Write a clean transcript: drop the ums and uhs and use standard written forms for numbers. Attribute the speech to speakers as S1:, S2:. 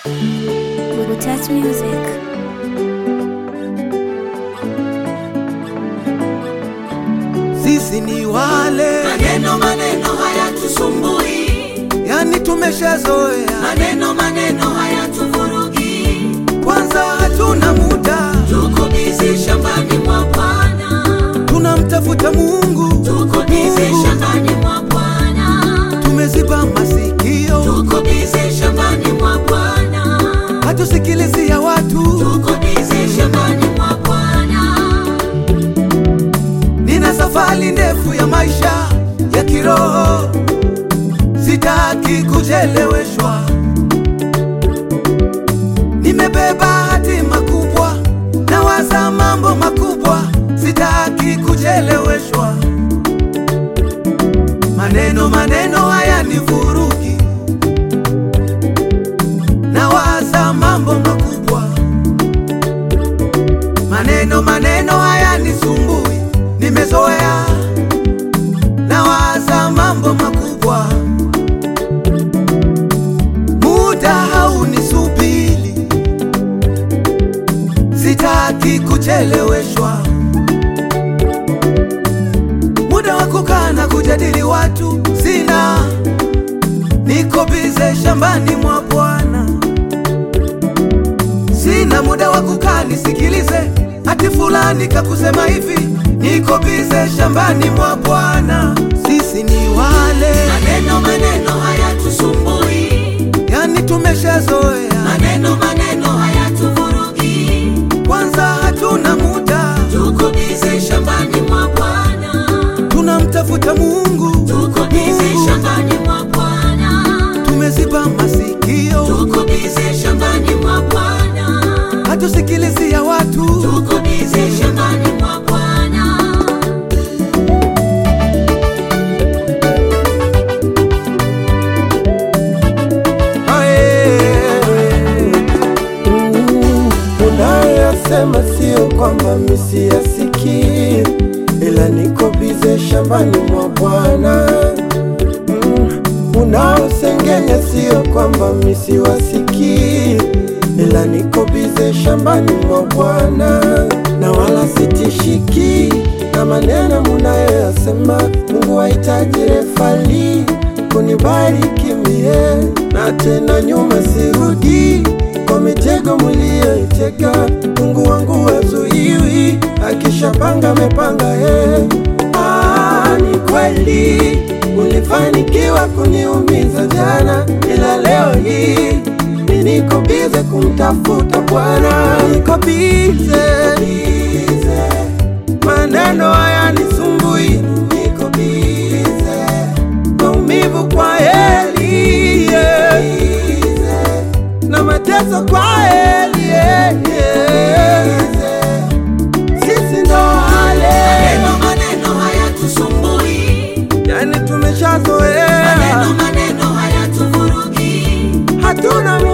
S1: Burutat Music.
S2: Sisi ni wale
S3: maneno hayatusumbui,
S2: yani tumeshazoea
S3: maneno hayatuvurugi.
S2: Kwanza hatuna muda,
S3: tuko busy shambani mwa Bwana,
S2: tunamtafuta Mungu,
S3: tuko busy shambani mwa Bwana,
S2: tumeziba masikio,
S3: tuko busy shambani mwa Bwana,
S2: hatusikilizi ya watu,
S3: tuko busy shambani mwa Bwana.
S2: Nina safari ndefu ya maisha ya kiroho, sitaki kucheleweshwa. Nimebeba hatima kubwa, nawaza mambo makubwa, sitaki kucheleweshwa. Maneno hayanivurugi, nawaza mambo makubwa. Maneno hayanisumbui, nimezoea, nawaza mambo makubwa. Muda haunisubiri, sitaki kucheleweshwa. Muda wa kukaa na kujadili watu sina, niko bize shambani mwa Bwana. Sina muda wa kukaa nisikilize ati fulani kakusema hivi, niko bize shambani mwa Bwana. Sisi ni wale
S3: Maneno hayatusumbui,
S2: yani tumeshazoea
S3: maneno hayatuvurugi.
S2: Kwanza hatuna muda,
S3: Tuko busy shambani mwa Bwana,
S2: tunamtafuta Mungu,
S3: tuko busy shambani mwa Bwana,
S2: tumeziba masikio,
S3: tuko busy shambani mwa Bwana,
S2: hatusikilizi ya watu,
S3: tuko busy shambani mwa Bwana.
S4: Unayasema sio kwamba mimi siyasikii, ila niko bize shambani mwa Bwana. Unaosengenya sio kwamba mimi siwasikii, ila niko bize shambani mwa Bwana. Na wala sitishiki na maneno munayoyasema. Mungu hahitaji refali kunibariki mie, na tena nyuma sirudi kwa mitego mulioiteka. Mungu wangu hazuiwi, akishapanga amepanga. Ni kweli ulifanikiwa kuniumiza jana, ila leo hii mimi niko bize kumtafuta Bwana. Niko bize, maneno hayanisumbui, niko bize, maumivu kwa heri, na mateso kwa heri. Sisi ndo wale
S3: Maneno hayatusumbui,
S4: yani tumeshazoea,
S3: maneno hayatuvurugi.
S4: hatuna